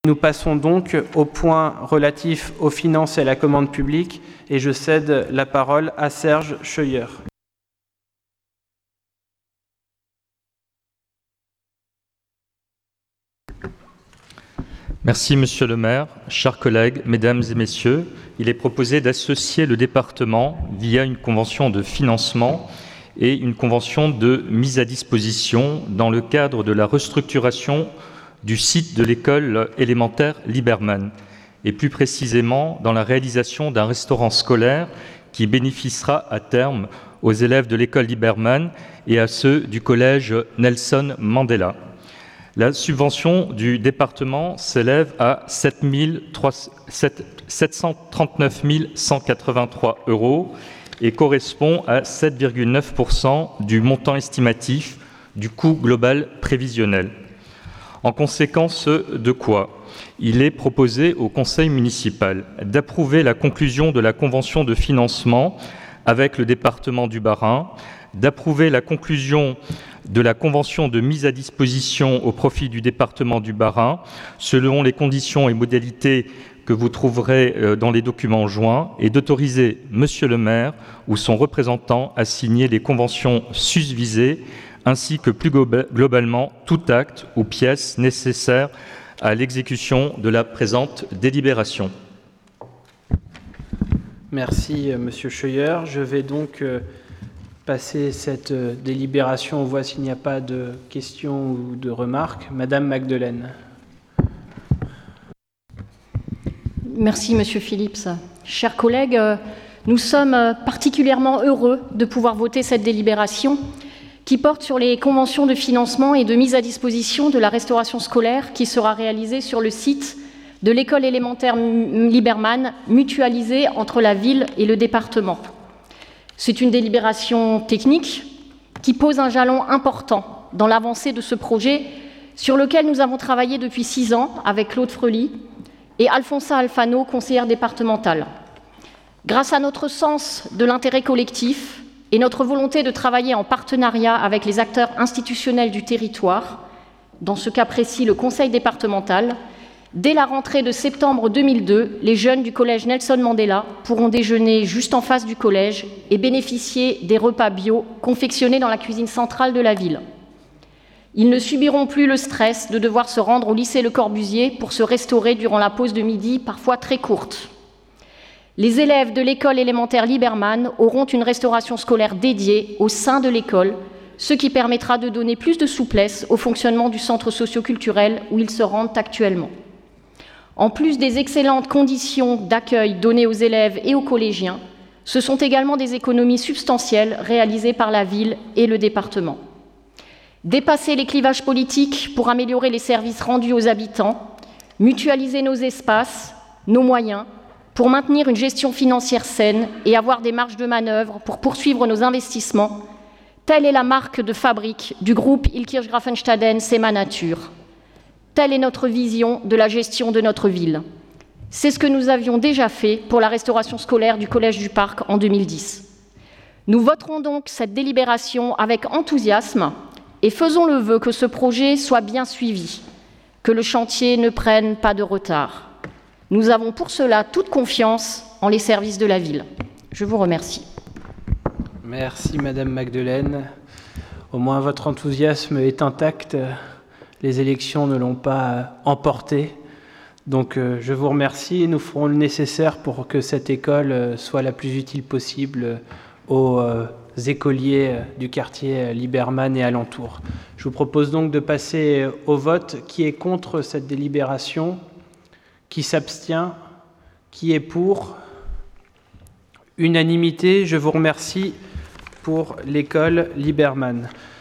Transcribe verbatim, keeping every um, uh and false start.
Nous passons donc au point relatif aux finances et à la commande publique et je cède la parole à Serge Scheuer. Merci Monsieur le maire. Chers collègues, mesdames et messieurs, il est proposé d'associer le département via une convention de financement et une convention de mise à disposition dans le cadre de la restructuration du site de l'école élémentaire Liberman, et plus précisément dans la réalisation d'un restaurant scolaire qui bénéficiera à terme aux élèves de l'école Liberman et à ceux du collège Nelson Mandela. La subvention du département s'élève à sept cent trente-neuf mille cent quatre-vingt-trois euros et correspond à sept virgule neuf pour cent du montant estimatif du coût global prévisionnel. En conséquence de quoi, il est proposé au conseil municipal d'approuver la conclusion de la convention de financement avec le département du Bas-Rhin, d'approuver la conclusion de la convention de mise à disposition au profit du département du Bas-Rhin, selon les conditions et modalités que vous trouverez dans les documents joints, et d'autoriser Monsieur le maire ou son représentant à signer les conventions susvisées, ainsi que plus globalement tout acte ou pièce nécessaire à l'exécution de la présente délibération. Merci Monsieur Scheuer. Je vais donc passer cette délibération aux voix s'il n'y a pas de questions ou de remarques. Madame Magdelaine. Merci Monsieur Phillips. Chers collègues, nous sommes particulièrement heureux de pouvoir voter cette délibération qui porte sur les conventions de financement et de mise à disposition de la restauration scolaire qui sera réalisée sur le site de l'école élémentaire Liberman, mutualisée entre la ville et le département. C'est une délibération technique qui pose un jalon important dans l'avancée de ce projet sur lequel nous avons travaillé depuis six ans avec Claude Freely et Alfonsa Alfano, conseillère départementale. Grâce à notre sens de l'intérêt collectif et notre volonté de travailler en partenariat avec les acteurs institutionnels du territoire, dans ce cas précis le conseil départemental, dès la rentrée de septembre deux mille deux, les jeunes du collège Nelson Mandela pourront déjeuner juste en face du collège et bénéficier des repas bio confectionnés dans la cuisine centrale de la ville. Ils ne subiront plus le stress de devoir se rendre au lycée Le Corbusier pour se restaurer durant la pause de midi, parfois très courte. Les élèves de l'école élémentaire Liberman auront une restauration scolaire dédiée au sein de l'école, ce qui permettra de donner plus de souplesse au fonctionnement du centre socio-culturel où ils se rendent actuellement. En plus des excellentes conditions d'accueil données aux élèves et aux collégiens, ce sont également des économies substantielles réalisées par la ville et le département. Dépasser les clivages politiques pour améliorer les services rendus aux habitants, mutualiser nos espaces, nos moyens, pour maintenir une gestion financière saine et avoir des marges de manœuvre pour poursuivre nos investissements, telle est la marque de fabrique du groupe Illkirch-Grafenstaden Sema Nature. Telle est notre vision de la gestion de notre ville. C'est ce que nous avions déjà fait pour la restauration scolaire du Collège du Parc en deux mille dix. Nous voterons donc cette délibération avec enthousiasme et faisons le vœu que ce projet soit bien suivi, que le chantier ne prenne pas de retard. Nous avons pour cela toute confiance en les services de la ville. Je vous remercie. Merci Madame Magdelaine. Au moins votre enthousiasme est intact. Les élections ne l'ont pas emporté. Donc euh, je vous remercie. Nous ferons le nécessaire pour que cette école soit la plus utile possible aux euh, écoliers du quartier Liberman et alentour. Je vous propose donc de passer au vote. Qui est contre cette délibération ? Qui s'abstient? Qui est pour? Unanimité. Je vous remercie pour l'école Liberman.